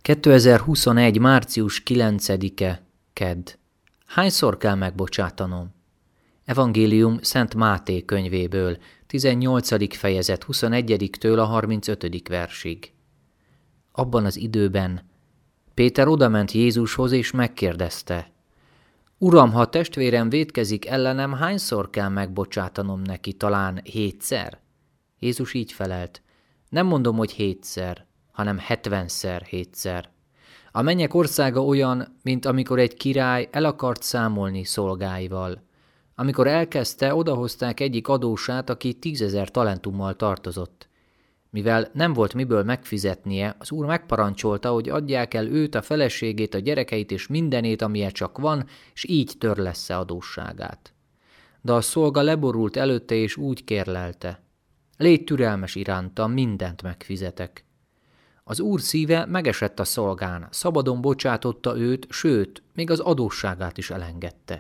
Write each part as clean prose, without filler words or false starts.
2021. március 9-e, kedd. Hányszor kell megbocsátanom? Evangélium Szent Máté könyvéből, 18. fejezet 21-től a 35. versig. Abban az időben Péter odament Jézushoz és megkérdezte: Uram, ha a testvérem vétkezik ellenem, hányszor kell megbocsátanom neki, talán 7-szer? Jézus így felelt: Nem mondom, hogy 7-szer, hanem 70-szer 7-szer. A mennyek országa olyan, mint amikor egy király el akart számolni szolgáival. Amikor elkezdte, odahozták egyik adósát, aki 10 000 talentummal tartozott. Mivel nem volt miből megfizetnie, az úr megparancsolta, hogy adják el őt, a feleségét, a gyerekeit és mindenét, amilyen csak van, és így törlessze adósságát. De a szolga leborult előtte, és úgy kérlelte: Légy türelmes irántam, mindent megfizetek. Az úr szíve megesett a szolgán, szabadon bocsátotta őt, sőt, még az adósságát is elengedte.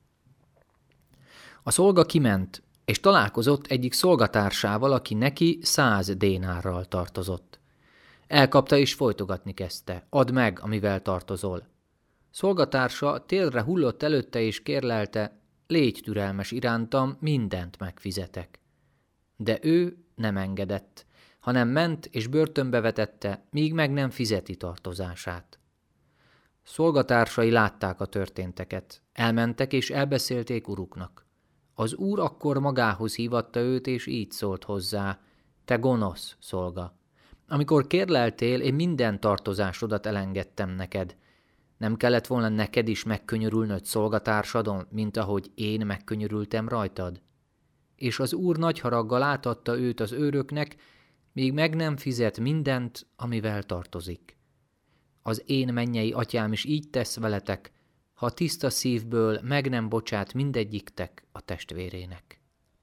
A szolga kiment, és találkozott egyik szolgatársával, aki neki 100 dénárral tartozott. Elkapta és folytogatni kezdte: Add meg, amivel tartozol. Szolgatársa térre hullott előtte és kérlelte: Légy türelmes irántam, mindent megfizetek. De ő nem engedett, hanem ment és börtönbe vetette, míg meg nem fizeti tartozását. Szolgatársai látták a történteket, elmentek és elbeszélték uruknak. Az úr akkor magához hívatta őt, és így szólt hozzá: Te gonosz szolga! Amikor kérleltél, én minden tartozásodat elengedtem neked. Nem kellett volna neked is megkönyörülnöd szolgatársadon, mint ahogy én megkönyörültem rajtad? És az úr nagy haraggal átadta őt az őröknek, míg meg nem fizet mindent, amivel tartozik. Az én mennyei atyám is így tesz veletek, ha tiszta szívből meg nem bocsát mindegyiktek a testvérének.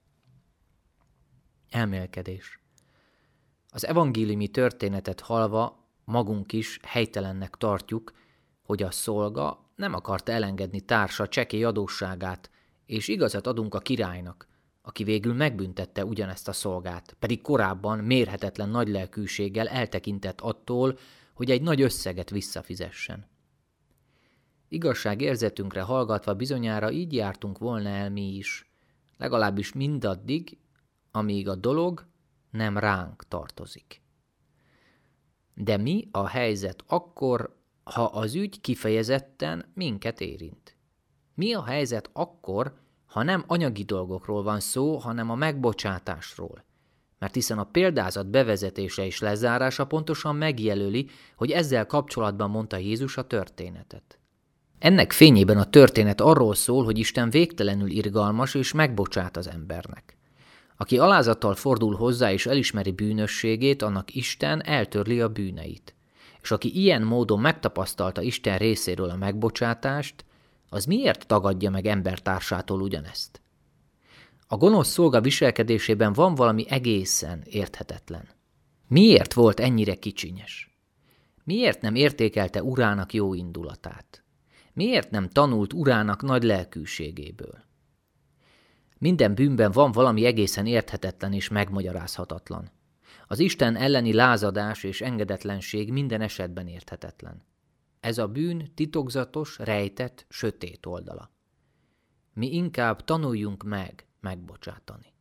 Elmélkedés. Az evangéliumi történetet hallva magunk is helytelennek tartjuk, hogy a szolga nem akarta elengedni társa csekély adósságát, és igazat adunk a királynak, aki végül megbüntette ugyanezt a szolgát, pedig korábban mérhetetlen nagylelkűséggel eltekintett attól, hogy egy nagy összeget visszafizessen. Igazságérzetünkre hallgatva bizonyára így jártunk volna el mi is, legalábbis mindaddig, amíg a dolog nem ránk tartozik. De mi a helyzet akkor, ha az ügy kifejezetten minket érint? Mi a helyzet akkor, ha nem anyagi dolgokról van szó, hanem a megbocsátásról? Mert hiszen a példázat bevezetése és lezárása pontosan megjelöli, hogy ezzel kapcsolatban mondta Jézus a történetet. Ennek fényében a történet arról szól, hogy Isten végtelenül irgalmas és megbocsát az embernek. Aki alázattal fordul hozzá és elismeri bűnösségét, annak Isten eltörli a bűneit. És aki ilyen módon megtapasztalta Isten részéről a megbocsátást, az miért tagadja meg embertársától ugyanezt? A gonosz szolga viselkedésében van valami egészen érthetetlen. Miért volt ennyire kicsinyes? Miért nem értékelte urának jó indulatát? Miért nem tanult urának nagy lelkűségéből? Minden bűnben van valami egészen érthetetlen és megmagyarázhatatlan. Az Isten elleni lázadás és engedetlenség minden esetben érthetetlen. Ez a bűn titokzatos, rejtett, sötét oldala. Mi inkább tanuljunk meg megbocsátani.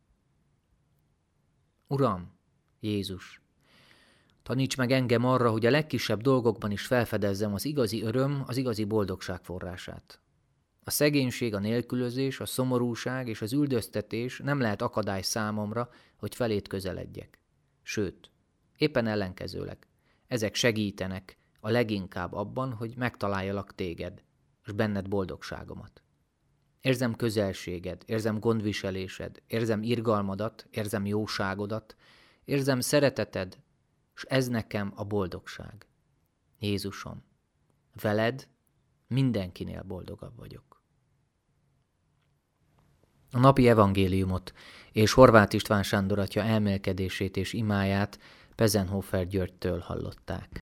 Uram, Jézus, taníts meg engem arra, hogy a legkisebb dolgokban is felfedezzem az igazi öröm, az igazi boldogság forrását. A szegénység, a nélkülözés, a szomorúság és az üldöztetés nem lehet akadály számomra, hogy feléd közeledjek. Sőt, éppen ellenkezőleg, ezek segítenek a leginkább abban, hogy megtaláljalak téged, és benned boldogságomat. Érzem közelséged, érzem gondviselésed, érzem irgalmadat, érzem jóságodat, érzem szereteted, és ez nekem a boldogság. Jézusom, veled mindenkinél boldogabb vagyok. A napi evangéliumot és Horváth István Sándor atya elmélkedését és imáját Pezenhofer Györgytől hallották.